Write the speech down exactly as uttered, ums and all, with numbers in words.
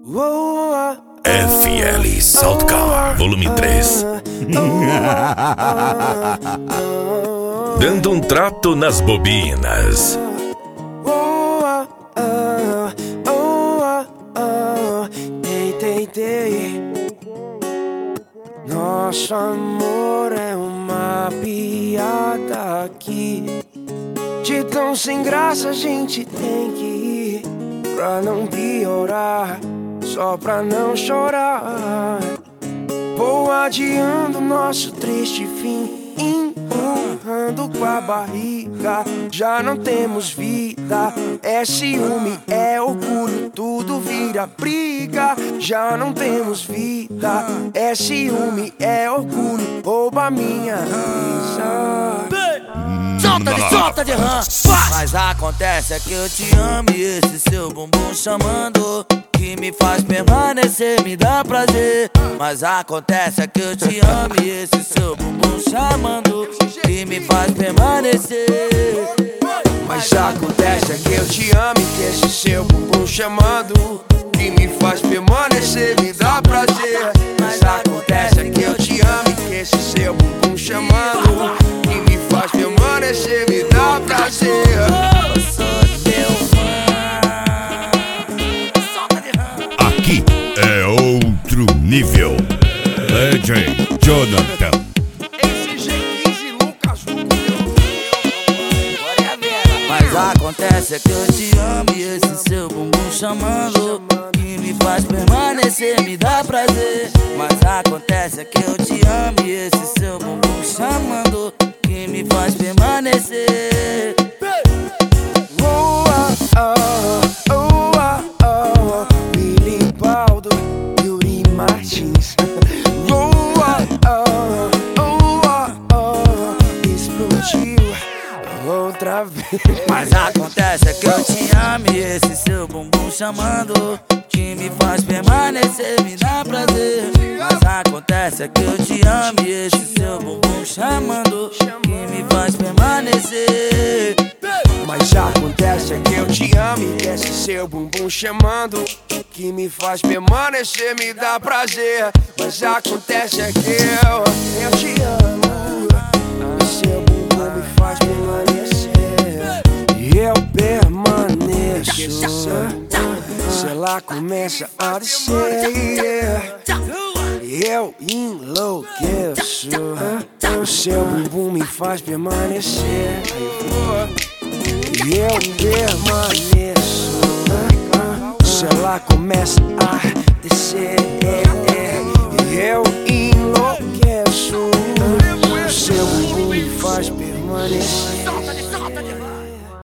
F L Saltcar, volume três. Dando um trato nas bobinas. Dei, dei, dei. Nosso amor é uma piada aqui. De tão sem graça a gente tem que ir, pra não piorar, só pra não chorar. Vou adiando nosso triste fim, empurrando com a barriga. Já não temos vida, é ciúme, é orgulho, tudo vira briga. Já não temos vida, é ciúme, é orgulho, rouba minha risa. Solta de, solta de rã. Mas acontece é que eu te amo e esse seu bumbum chamando, que me faz permanecer, me dá prazer. Mas acontece é que eu te amo e esse seu bumbum chamando, que me faz permanecer. Mas acontece é que eu te amo e que esse seu bumbum chamando, que me faz permanecer, me dá prazer. Mas acontece é que eu te amo e que esse seu bumbum chamando, que me faz permanecer, me dá prazer. Eu sou teu fã. Solta de rã. Aqui é outro nível. D J Jonathan. Esse G quinze Lucas Mas acontece é que eu te amo e esse seu bumbum chamando, que me faz permanecer, me dá prazer. Mas acontece é que eu te amo e esse seu bumbum chamando, que me faz permanecer. Oh, oh, oh, oh, oh. Billy Baldo, Yuri Martins. Oh, oh, oh, oh, oh. Explodiu outra vez. Mas acontece é que eu te amo e esse seu bumbum chamando, que me faz permanecer, me dá prazer. Mas acontece é que eu te amo e esse seu bumbum chamando, que me faz permanecer. Mas acontece é que eu te amo e que esse seu bumbum chamando, que me faz permanecer, me dá prazer. Mas acontece é que eu, eu te amo e seu bumbum me faz permanecer. E eu permaneço, se ela começa a descer, eu enlouqueço. O seu bumbum me faz permanecer. E eu permaneço, se ela começa a descer, e eu enlouqueço. O seu bumbum me faz permanecer.